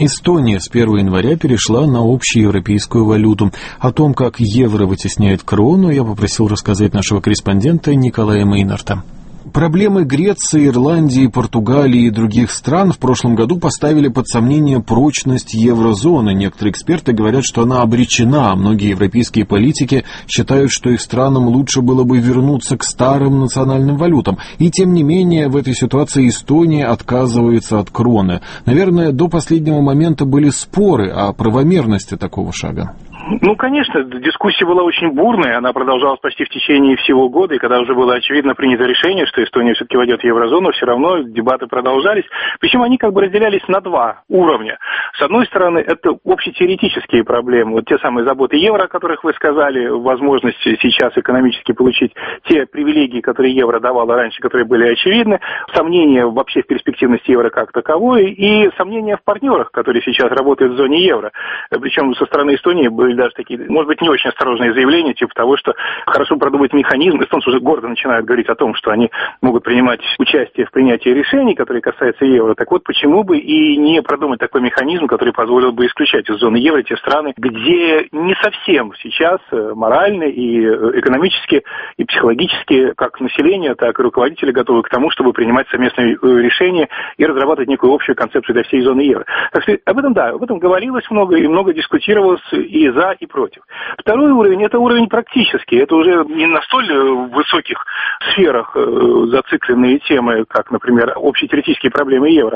Эстония с 1 января перешла на общеевропейскую валюту. О том, как евро вытесняет крону, я попросил рассказать нашего корреспондента Николая Мейнарта. Проблемы Греции, Ирландии, Португалии и других стран в прошлом году поставили под сомнение прочность еврозоны. Некоторые эксперты говорят, что она обречена, а многие европейские политики считают, что их странам лучше было бы вернуться к старым национальным валютам. И тем не менее, в этой ситуации Эстония отказывается от кроны. Наверное, до последнего момента были споры о правомерности такого шага. Ну, конечно, дискуссия была очень бурная, она продолжалась почти в течение всего года, и когда уже было очевидно принято решение, что Эстония все-таки войдет в еврозону, все равно дебаты продолжались. Причем они как бы разделялись на два уровня. С одной стороны, это общетеоретические проблемы, вот те самые заботы евро, о которых вы сказали, возможность сейчас экономически получить те привилегии, которые евро давало раньше, которые были очевидны, сомнения вообще в перспективности евро как таковой, и сомнения в партнерах, которые сейчас работают в зоне евро. Причем со стороны Эстонии были даже такие, может быть, не очень осторожные заявления, типа того, что хорошо продумать механизм. Эстонцы уже гордо начинают говорить о том, что они могут принимать участие в принятии решений, которые касаются евро. Так вот, почему бы и не продумать такой механизм, который позволил бы исключать из зоны евро те страны, где не совсем сейчас морально и экономически, и психологически, как население, так и руководители готовы к тому, чтобы принимать совместные решения и разрабатывать некую общую концепцию для всей зоны евро. Так что об этом говорилось много и много дискутировалось и за, и против. Второй уровень – это уровень практический. Это уже не на столь высоких сферах зацикленные темы, как, например, общетеоретические проблемы евро,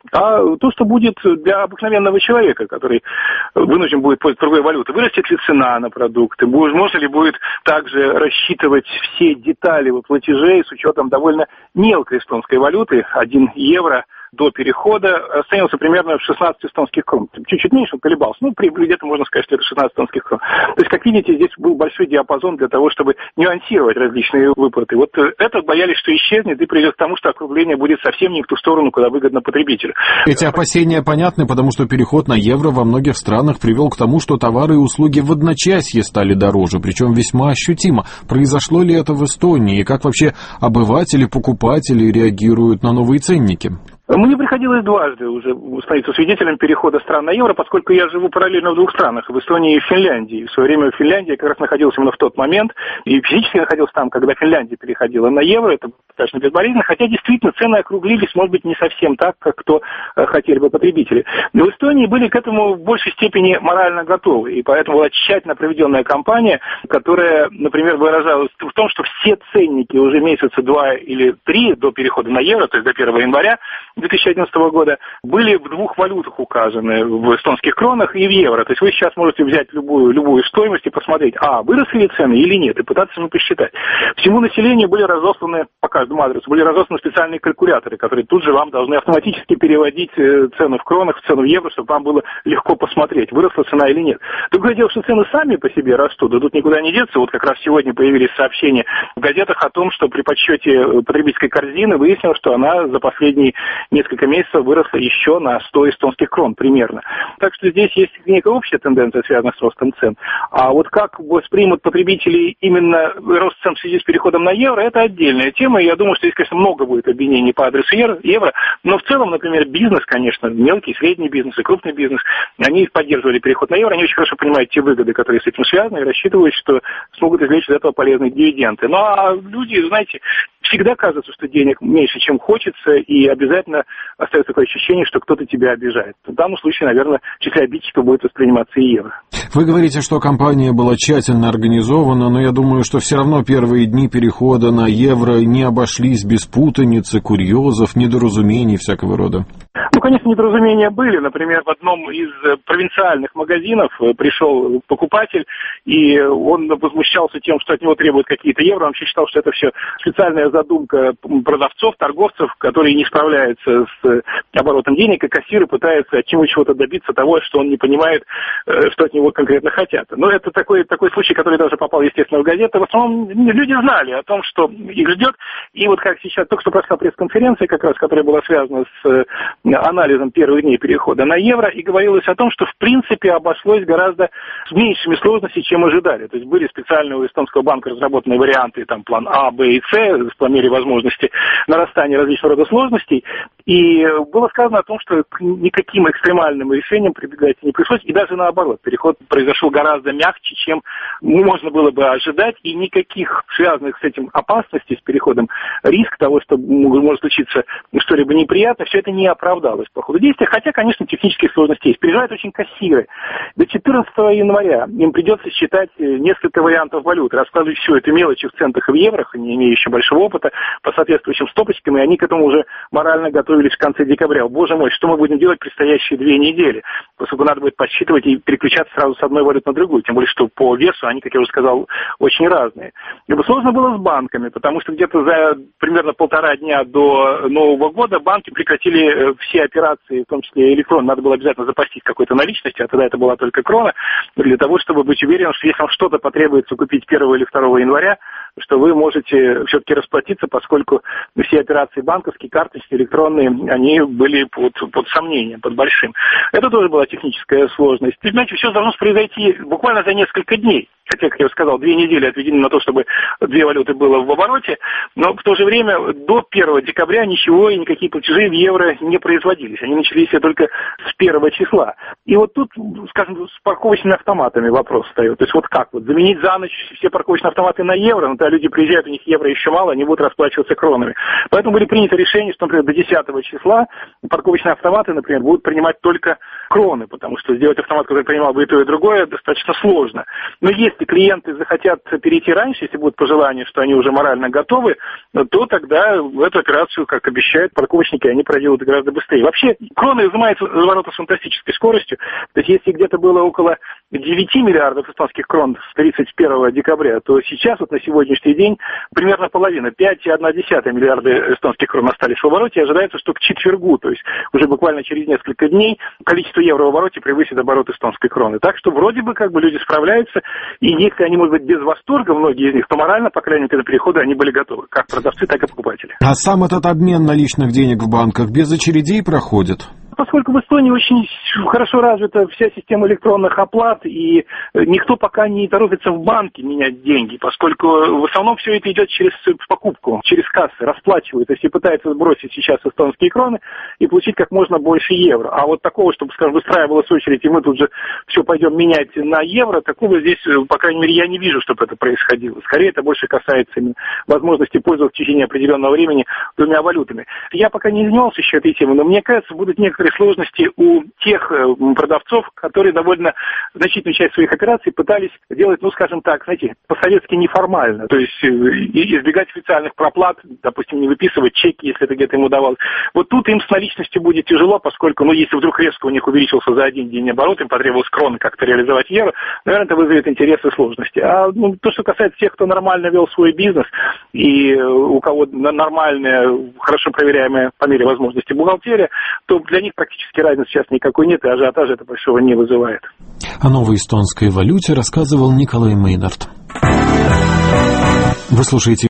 а то, что будет для обыкновенного человека, который вынужден будет пользоваться другой валютой. Вырастет ли цена на продукты? Можно ли будет также рассчитывать все детали платежей с учетом довольно мелкой эстонской валюты, 1 евро, до перехода оценивался примерно в 16 эстонских крон. Чуть-чуть меньше он колебался. Где-то можно сказать, что это 16 эстонских крон. То есть, как видите, здесь был большой диапазон для того, чтобы нюансировать различные выплаты. Вот это боялись, что исчезнет и приведет к тому, что округление будет совсем не в ту сторону, куда выгодно потребителю. Эти опасения понятны, потому что переход на евро во многих странах привел к тому, что товары и услуги в одночасье стали дороже, причем весьма ощутимо. Произошло ли это в Эстонии? И как вообще обыватели, покупатели реагируют на новые ценники? Мне приходилось дважды уже становиться свидетелем перехода стран на евро, поскольку я живу параллельно в двух странах, в Эстонии и в Финляндии. В свое время в Финляндии я как раз находился именно в тот момент, и физически находился там, когда Финляндия переходила на евро, это достаточно безболезненно, хотя действительно цены округлились, может быть, не совсем так, как то хотели бы потребители. Но в Эстонии были к этому в большей степени морально готовы, и поэтому была тщательно проведенная кампания, которая, например, выражалась в том, что все ценники уже месяца 2 или 3 до перехода на евро, то есть до 1 января 2011 года, были в двух валютах указаны, в эстонских кронах и в евро. То есть вы сейчас можете взять любую стоимость и посмотреть, выросли ли цены или нет, и пытаться посчитать. Всему населению были разосланы, по каждому адресу, были разосланы специальные калькуляторы, которые тут же вам должны автоматически переводить цену в кронах в цену в евро, чтобы вам было легко посмотреть, выросла цена или нет. Другое дело, что цены сами по себе растут, да тут никуда не деться. Вот как раз сегодня появились сообщения в газетах о том, что при подсчете потребительской корзины выяснилось, что она за последние несколько месяцев выросла еще на 100 эстонских крон примерно. Так что здесь есть некая общая тенденция, связанная с ростом цен. А вот как воспримут потребители именно рост цен в связи с переходом на евро, это отдельная тема. И я думаю, что здесь, конечно, много будет обвинений по адресу евро. Но в целом, например, бизнес, конечно, мелкий, средний бизнес и крупный бизнес, они поддерживали переход на евро. Они очень хорошо понимают те выгоды, которые с этим связаны, и рассчитывают, что смогут извлечь из этого полезные дивиденды. Ну а люди, знаете, всегда кажется, что денег меньше, чем хочется, и обязательно остается такое ощущение, что кто-то тебя обижает. В данном случае, наверное, в числе обидчиков будет восприниматься и евро. Вы говорите, что кампания была тщательно организована, но я думаю, что все равно первые дни перехода на евро не обошлись без путаницы, курьезов, недоразумений всякого рода. Ну, конечно, недоразумения были. Например, в одном из провинциальных магазинов пришел покупатель, и он возмущался тем, что от него требуют какие-то евро. Он вообще считал, что это все специальная задумка продавцов, торговцев, которые не справляются с оборотом денег, и кассиры пытаются от чего-то добиться того, что он не понимает, что от него конкретно хотят. Но это такой случай, который даже попал, естественно, в газеты. В основном люди знали о том, что их ждет. И вот как сейчас, только что прошла пресс-конференция, как раз, которая была связана с анализом первых дней перехода на евро, и говорилось о том, что в принципе обошлось гораздо с меньшими сложностями, чем ожидали. То есть были специальные у эстонского банка разработанные варианты, там план А, Б и С, по мере возможности нарастания различного рода сложностей. И было сказано о том, что к никаким экстремальным решениям прибегать не пришлось, и даже наоборот, переход произошел гораздо мягче, чем можно было бы ожидать, и никаких связанных с этим опасностей, с переходом, риск того, что может случиться что-либо неприятное, все это не оправдалось по ходу действия, хотя, конечно, технические сложности есть. Переживают очень кассиры. До 14 января им придется считать несколько вариантов валют, раскладывать всю эту мелочь в центах и в еврох, не имеющие большого опыта, по соответствующим стопочкам, и они к этому уже морально готовились в конце декабря. Боже мой, что мы будем делать предстоящие 2 недели? Поскольку надо будет подсчитывать и переключаться сразу с одной валюты на другую, тем более, что по весу они, как я уже сказал, очень разные. Либо сложно было с банками, потому что где-то за примерно 1,5 дня до Нового года банки прекратили все операции, в том числе электронные. Надо было обязательно запастись какой-то наличностью, а тогда это была только крона, для того, чтобы быть уверенным, что если вам что-то потребуется купить 1 или 2 января, что вы можете все-таки расплатиться, поскольку все операции банковские, карточные, электронные, они были под сомнением, под большим. Это тоже была техническая сложность. И, знаете, все должно произойти буквально за несколько дней. Хотя, как я сказал, 2 недели отведены на то, чтобы 2 валюты было в обороте, но в то же время до 1 декабря ничего и никакие платежи в евро не производились. Они начались только с 1 числа. И вот тут, скажем, с парковочными автоматами вопрос встает. То есть вот как? Вот заменить за ночь все парковочные автоматы на евро, но тогда люди приезжают, у них евро еще мало, они будут расплачиваться кронами. Поэтому были приняты решения, что, например, до 10 числа парковочные автоматы, например, будут принимать только кроны, потому что сделать автомат, который принимал бы и то, и другое, достаточно сложно. Но если клиенты захотят перейти раньше, если будет пожелание, что они уже морально готовы, то тогда эту операцию, как обещают парковочники, они проделают гораздо быстрее. Вообще, кроны изымаются за ворота с фантастической скоростью. То есть, если где-то было около 9 миллиардов эстонских крон с 31 декабря, то сейчас, вот на сегодняшний день, примерно половина, 5,1 миллиарда эстонских крон остались в обороте, и ожидается, что к четвергу, то есть уже буквально через несколько дней, количество евро в обороте превысит оборот эстонской кроны. Так что вроде бы как бы люди справляются, и если они, может быть, без восторга, многие из них, то морально, по крайней мере, к переходу они были готовы, как продавцы, так и покупатели. А сам этот обмен наличных денег в банках без очередей проходит? Поскольку в Эстонии очень хорошо развита вся система электронных оплат, и никто пока не торопится в банке менять деньги, поскольку в основном все это идет через покупку, через кассы, расплачивают, то есть и пытаются сбросить сейчас эстонские кроны и получить как можно больше евро. А вот такого, чтобы, скажем, выстраивалась очередь, и мы тут же все пойдем менять на евро, такого здесь, по крайней мере, я не вижу, чтобы это происходило. Скорее, это больше касается возможности пользоваться в течение определенного времени 2 валютами. Я пока не занимался еще этой темой, но мне кажется, будут некоторые сложности у тех продавцов, которые довольно значительную часть своих операций пытались делать, ну, скажем так, знаете, по-советски неформально, то есть избегать официальных проплат, допустим, не выписывать чеки, если это где-то им удавалось. Вот тут им с наличностью будет тяжело, поскольку, если вдруг резко у них увеличился за один день оборот, им потребовалось кроны как-то реализовать евро, наверное, это вызовет интересы и сложности. А то, что касается тех, кто нормально вел свой бизнес и у кого нормальная, хорошо проверяемая по мере возможности бухгалтерия, то для них практически разницы сейчас никакой нет, и ажиотажа это большого не вызывает. О новой эстонской валюте рассказывал Николай Мейнард. Вы слушаете